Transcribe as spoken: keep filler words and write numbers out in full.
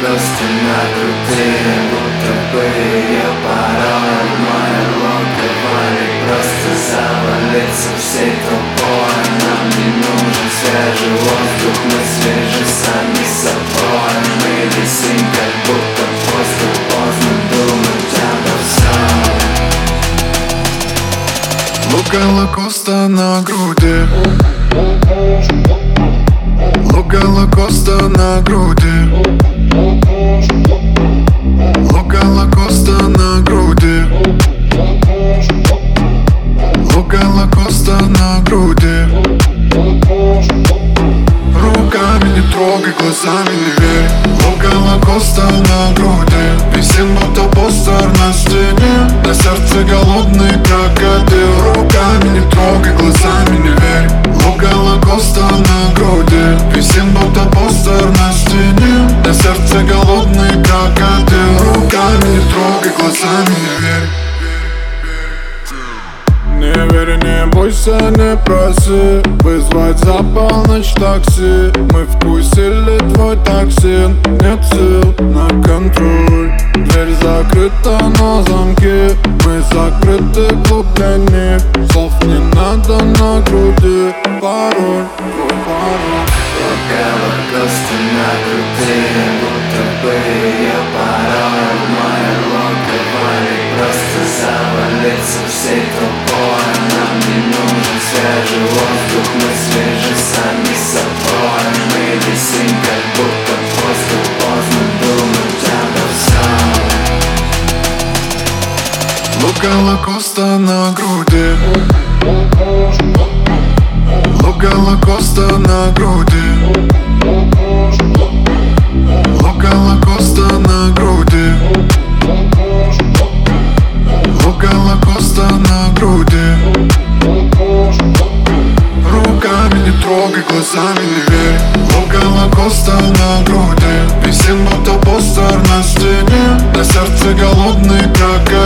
Локосты на груди, будто бы я пароль. Моя логово не просто завалится всей толпой. Нам не нужен свежий воздух, мы свежи сами собой. Мы висим, как будто просто поздно думать обо всем. Лука Лакоста на груди, Лука Лакоста на груди, Лука Лакоста на груди, Лука Лакоста на груди. Руками не трогай, глазами не верь. Лука Лакоста на груди, висим будто постер на стене. На сердце голодный крокодил. Руками не трогай, глазами не верь. Лука Лакоста на груди, висим будто постер на стене. На сердце голодный крокодил. Руками не трогай, глазами не верь. Не верь, не бойся, не проси вызвать за полночь такси. Мы вкусили твой токсин, нет сил на контроль. Дверь закрыта на замке, мы закрыты глубине. Слов не надо на груди, пароль, твой пароль. Лука Лакоста на груди, будто бы я пароль. Моя логово не просто завалится всей толпой. Нам не нужен свежий воздух, мы свежи сами собой. Мы висим, как будто просто поздно думать обо всем. Лука Лакоста на груди, Лука Лакоста на груди, Лука Лакоста на груди, Лука Лакоста на груди. Руками не трогай, глазами не верь. Лука Лакоста на груди, висим будто постер на стене. На сердце голодный крокодил.